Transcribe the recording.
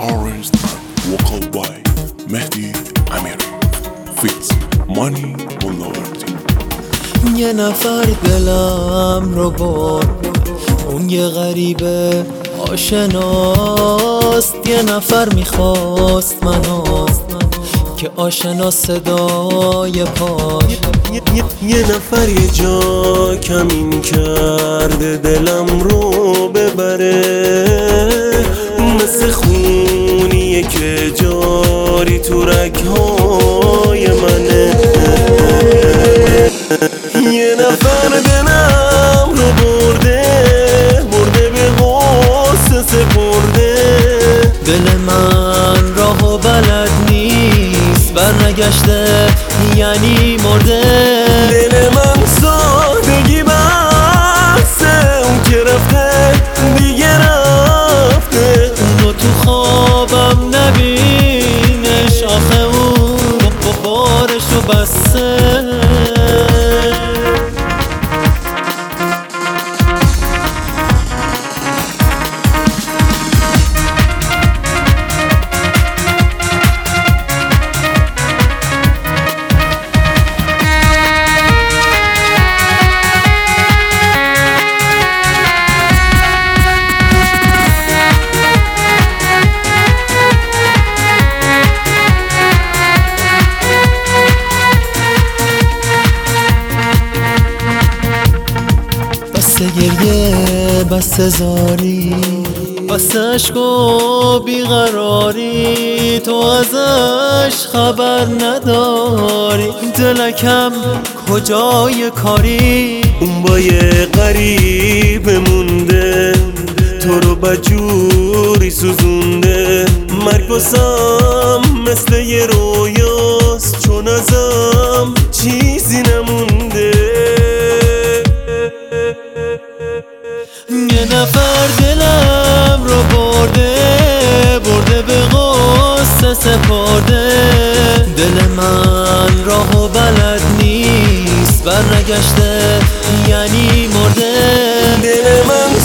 arranged and vocal by مهدی امیری فیت مانی ملاوردی. یه نفر دلم رو برد، اون یه غریبه آشناست. یه نفر میخواست منو که آشنا صدای پاش. یه نفر یه جا کمین کرده دلم رو ببره، مثل خونیه که جاری تو رگهای منه. یه نفر دلم رو برده به غصه سپرده. دل من راهو بلد نیست، برنگشته یعنی مرده. دل من سادگی بسه، اون که رفته دیگه رفته. اونو تو خوابم نبینش، آخه اون بارشو بسته. بس گریه، بس زاری، بس عشق و بیقراری. تو ازش خبر نداری، دلکم کجای کاری. اون با یه غریب مونده، تو رو بدجوری سوزونده. مرگ واسم مثل یه رویاست، چون ازم چیزی نمونده. یه نفر دلم رو برده به غصه سپرده. دل من راهو بلد نیست، برنگشته یعنی مرده. دل من